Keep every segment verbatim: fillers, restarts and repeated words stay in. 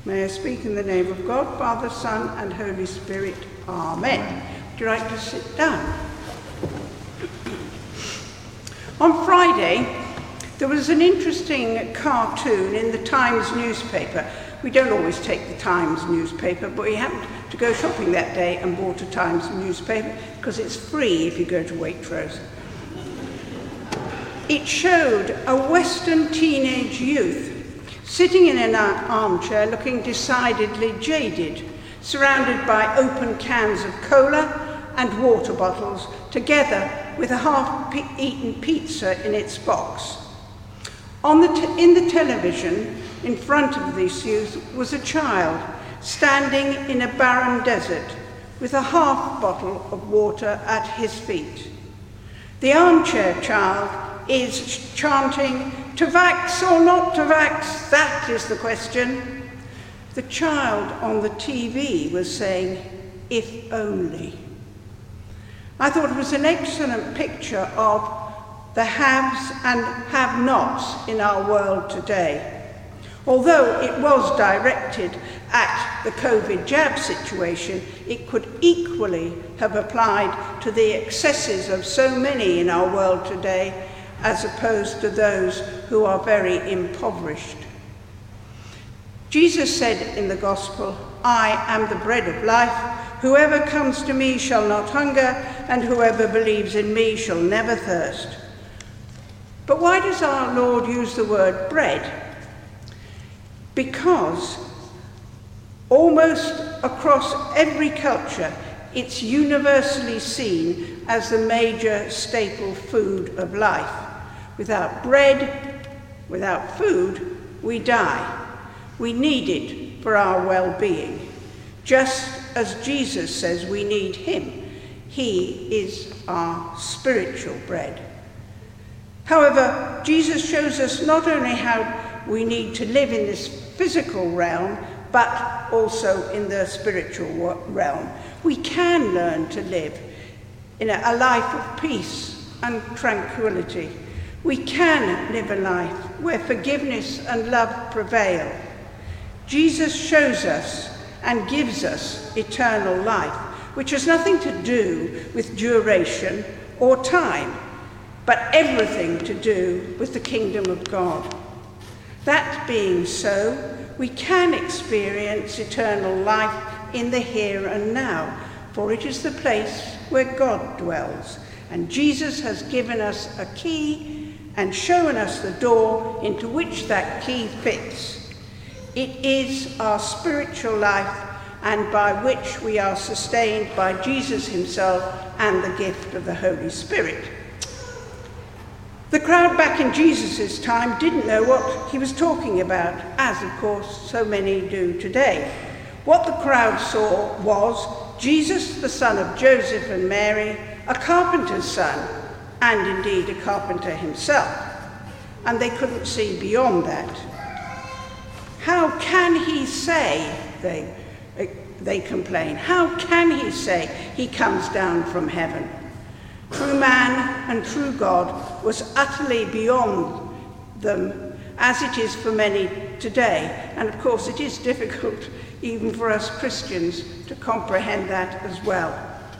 May I speak in the name of God, Father, Son, and Holy Spirit. Amen. Would you like to sit down? On Friday, there was an interesting cartoon in the Times newspaper. We don't always take the Times newspaper, but we happened to go shopping that day and bought a Times newspaper because it's free if you go to Waitrose. It showed a Western teenage youth sitting in an armchair looking decidedly jaded, surrounded by open cans of cola and water bottles, together with a half-eaten pizza in its box. On the t- in the television, in front of this youth, was a child standing in a barren desert with a half bottle of water at his feet. The armchair child is chanting, "To vax or not to vax, that is the question." The child on the T V was saying, "If only." I thought it was an excellent picture of the haves and have-nots in our world today. Although it was directed at the COVID jab situation, it could equally have applied to the excesses of so many in our world today, as opposed to those who are very impoverished. Jesus said in the Gospel, "I am the bread of life. Whoever comes to me shall not hunger, and whoever believes in me shall never thirst." But why does our Lord use the word bread? Because almost across every culture, it's universally seen as the major staple food of life. Without bread, without food, we die. We need it for our well-being, just as Jesus says we need him. He is our spiritual bread. However, Jesus shows us not only how we need to live in this physical realm, but also in the spiritual realm. We can learn to live in a, a life of peace and tranquility. We can live a life where forgiveness and love prevail. Jesus shows us and gives us eternal life, which has nothing to do with duration or time, but everything to do with the kingdom of God. That being so, we can experience eternal life in the here and now, for it is the place where God dwells, and Jesus has given us a key and shown us the door into which that key fits. It is our spiritual life, and by which we are sustained by Jesus himself and the gift of the Holy Spirit. The crowd back in Jesus' time didn't know what he was talking about, as of course so many do today. What the crowd saw was Jesus, the son of Joseph and Mary, a carpenter's son, and indeed a carpenter himself. And they couldn't see beyond that. How can he say, they, they complain, how can he say he comes down from heaven? True man and true God was utterly beyond them, as it is for many today. And of course it is difficult even for us Christians to comprehend that as well.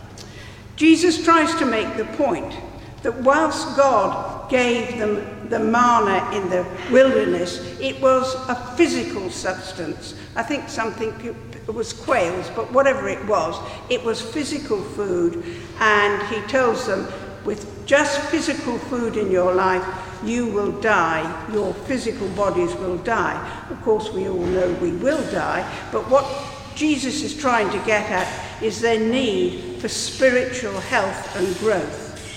Jesus tries to make the point that whilst God gave them the manna in the wilderness, it was a physical substance. I think something, it was quails, but whatever it was, it was physical food. And he tells them, with just physical food in your life, you will die, your physical bodies will die. Of course, we all know we will die, but what Jesus is trying to get at is their need for spiritual health and growth.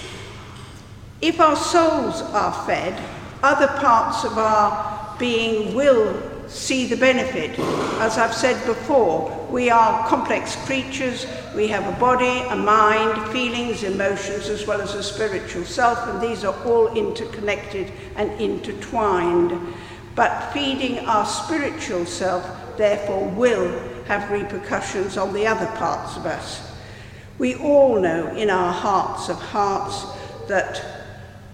If our souls are fed, other parts of our being will see the benefit. As I've said before, we are complex creatures. We have a body, a mind, feelings, emotions, as well as a spiritual self, and these are all interconnected and intertwined. But feeding our spiritual self, therefore, will have repercussions on the other parts of us. We all know in our hearts of hearts that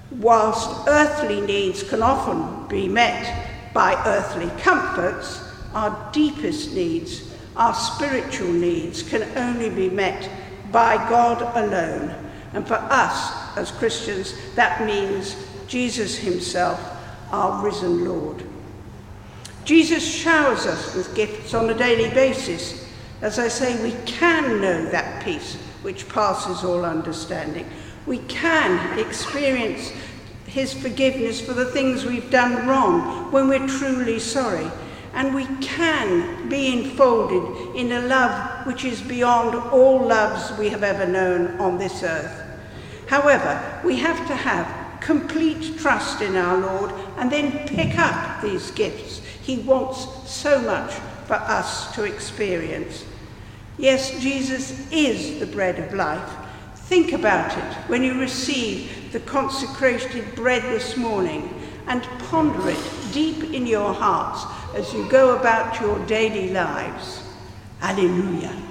whilst earthly needs can often be met by earthly comforts, our deepest needs, our spiritual needs, can only be met by God alone. And for us as Christians, that means Jesus himself, our risen Lord. Jesus showers us with gifts on a daily basis. As I say, we can know that peace which passes all understanding. We can experience his forgiveness for the things we've done wrong when we're truly sorry. And we can be enfolded in a love which is beyond all loves we have ever known on this earth. However, we have to have complete trust in our Lord and then pick up these gifts he wants so much for us to experience. Yes, Jesus is the bread of life. Think about it when you receive the consecrated bread this morning, and ponder it deep in your hearts as you go about your daily lives. Alleluia.